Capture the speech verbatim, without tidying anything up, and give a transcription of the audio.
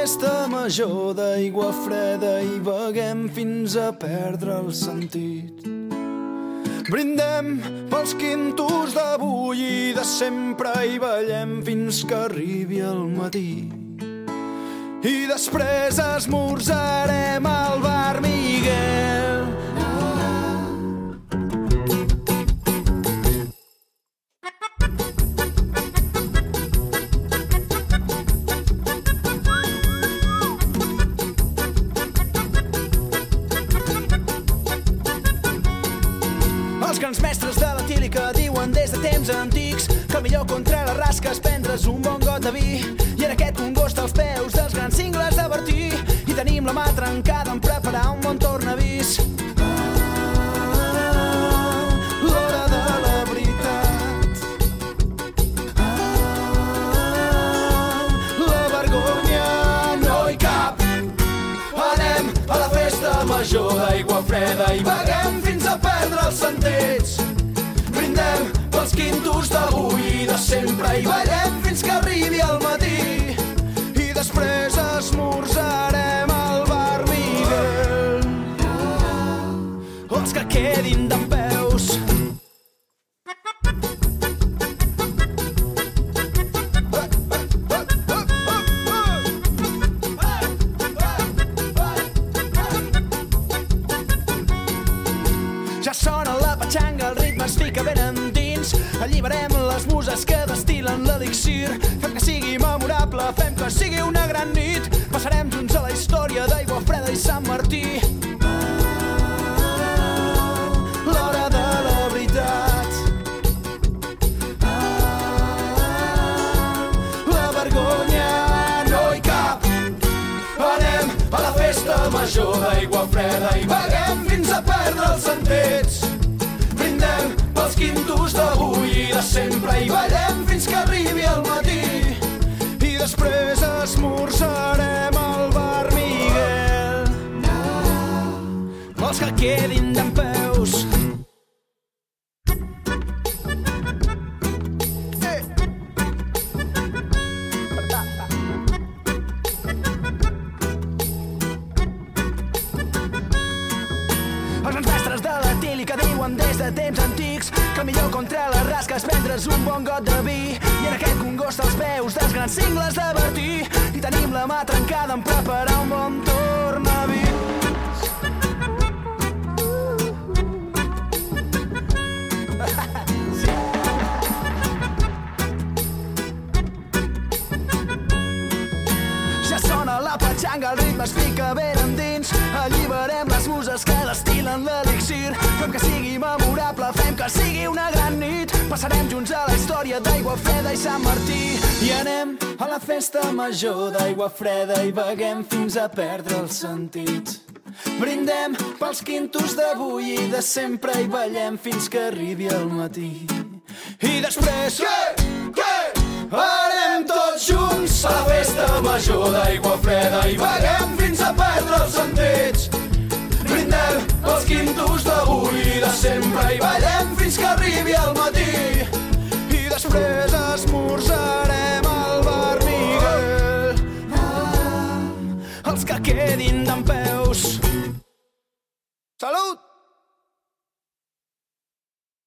festa major d'aigua freda i beguem fins a perdre el sentit. Brindem pels quintos d'avui i de sempre i ballem fins que arribi el matí. I després esmorzarem al bar Miguel. Els grans mestres de la tílica diuen des de temps antics que el millor contra la rasca és prendre's un bon got de vi. I en aquest congost als peus dels grans cingles de Bertí i tenim la mà trencada en preparar un bon tornavís. Ah, l'hora de la veritat. Ah, la vergonya no hi cap. Anem a la festa major d'aigua freda i beguem fins a perdre els sentits. Brindem pels quintos d'avui i de sempre i ballem fins que arribi el matí. I després esmorzarem al bar Miguel. Els que quedin dempeus. Ja sona la patxanga, el ritme es fica ben endins. Alliberem les muses que destil·len l'elixir. Fem que sigui memorable, fem que sigui una gran nit. Passarem junts a la història d'aigua freda i Sant Martí. Ah, l'hora de la veritat. Ah, la vergonya no hi cap. Anem a la festa major d'aigua freda i beguem fins a perdre els sentits. Brindem pels quintos d'avui i de sempre i ballem fins que arribi el matí. I després esmorzarem al bar Miguel. Els que quedin dempeus. Els grans mestres de la tílica diuen des de temps antics que el millor contra la rasca és prendre's un bon got de vi. I en aquest congost als peus dels grans cingles de Bertí i tenim la mà trencada en preparar un bon tornavís. Sí. Ja sona la patxanga, el ritme es fica ben endins. Alliberem les muses que destil·len l'elixir. Fem que sigui memorable, fem que sigui una gran nit. Passarem junts a la història d'aigua freda i Sant Martí. I anem a la festa major d'aigua freda i beguem fins a perdre el sentit. Brindem pels quintos d'avui i de sempre i ballem fins que arribi el matí. I després... Què? Què? Anem tots junts a la festa major d'aigua freda i beguem fins a perdre els sentits. Brindem pels quintos d'avui i de sempre i ballem fins que arribi el matí.